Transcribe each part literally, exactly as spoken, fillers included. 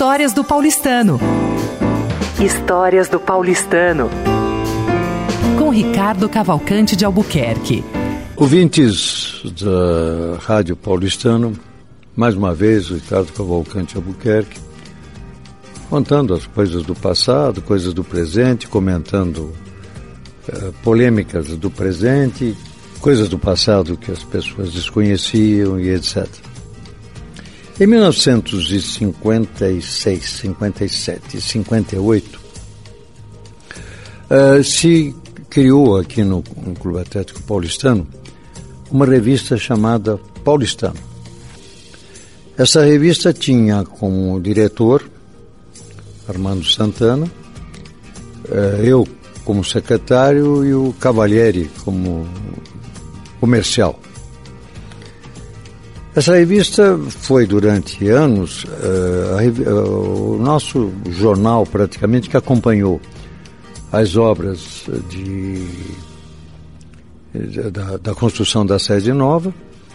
Histórias do Paulistano. Histórias do Paulistano. Com Ricardo Cavalcante de Albuquerque. Ouvintes da Rádio Paulistano, mais uma vez o Ricardo Cavalcante de Albuquerque, contando as coisas do passado, coisas do presente, comentando uh, polêmicas do presente, coisas do passado que as pessoas desconheciam e etcétera. Em mil novecentos e cinquenta e seis, cinquenta e sete e cinquenta e oito, uh, se criou aqui no, no Clube Atlético Paulistano uma revista chamada Paulistano. Essa revista tinha como diretor Armando Santana, uh, eu como secretário e o Cavalieri como comercial. Essa revista foi durante anos uh, a, uh, o nosso jornal praticamente que acompanhou as obras de, de, da, da construção da sede nova,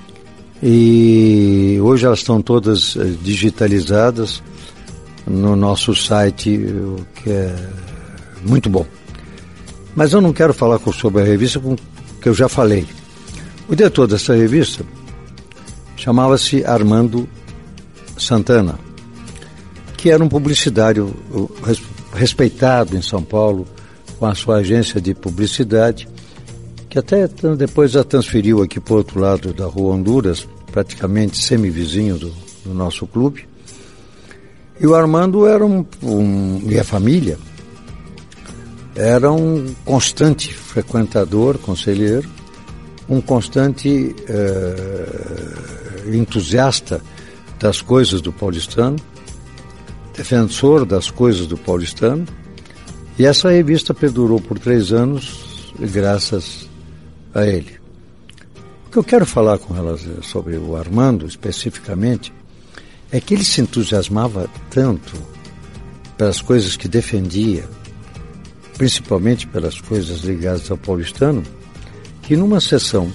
e hoje elas estão todas uh, digitalizadas no nosso site, o que é muito bom. Mas eu não quero falar sobre a revista que eu já falei. O diretor dessa revista chamava-se Armando Santana, que era um publicitário respeitado em São Paulo, com a sua agência de publicidade, que até depois já transferiu aqui para o outro lado da Rua Honduras, praticamente semivizinho do, do nosso clube. E o Armando era um, um, e a família, era um constante frequentador, conselheiro, um constante uh, entusiasta das coisas do paulistano, defensor das coisas do paulistano, e essa revista perdurou por três anos graças a ele. O que eu quero falar com relação sobre o Armando especificamente é que ele se entusiasmava tanto pelas coisas que defendia, principalmente pelas coisas ligadas ao paulistano, que numa sessão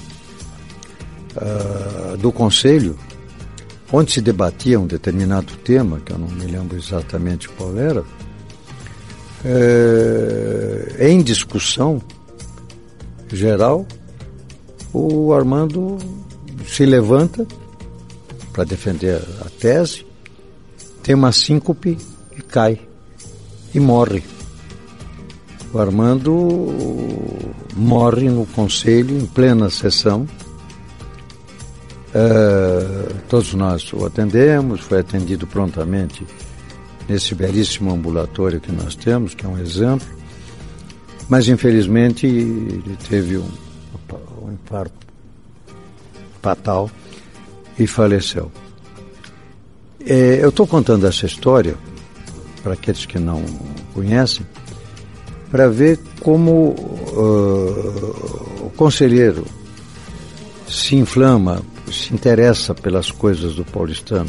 uh, do Conselho, onde se debatia um determinado tema, que eu não me lembro exatamente qual era, uh, em discussão geral, o Armando se levanta para defender a tese, tem uma síncope e cai, e morre. O Armando morre no Conselho, em plena sessão. Uh, todos nós o atendemos, foi atendido prontamente nesse belíssimo ambulatório que nós temos, que é um exemplo, mas infelizmente ele teve um, um infarto fatal e faleceu. É, eu estou contando essa história para aqueles que não conhecem, para ver como uh, o conselheiro se inflama, se interessa pelas coisas do paulistano.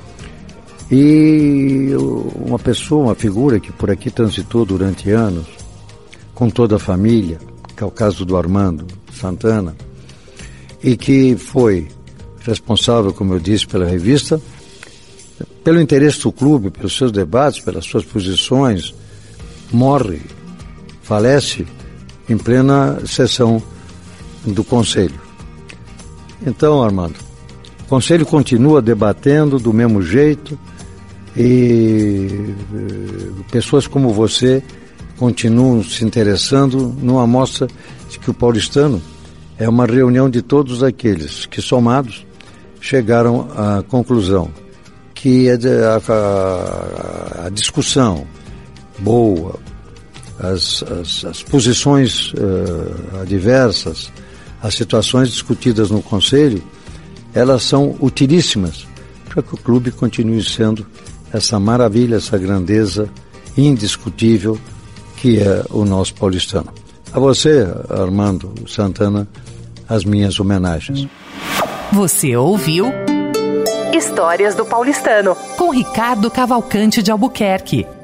E uma pessoa, uma figura que por aqui transitou durante anos, com toda a família, que é o caso do Armando Santana, e que foi responsável, como eu disse, pela revista, pelo interesse do clube, pelos seus debates, pelas suas posições, morre, falece em plena sessão do Conselho. Então, Armando, o Conselho continua debatendo do mesmo jeito e pessoas como você continuam se interessando numa mostra de que o paulistano é uma reunião de todos aqueles que, somados, chegaram à conclusão que a, a, a discussão boa, As, as, as posições uh, adversas, as situações discutidas no Conselho, elas são utilíssimas para que o clube continue sendo essa maravilha, essa grandeza indiscutível que é o nosso paulistano. A você, Armando Santana, as minhas homenagens. Você ouviu Histórias do Paulistano, com Ricardo Cavalcante de Albuquerque.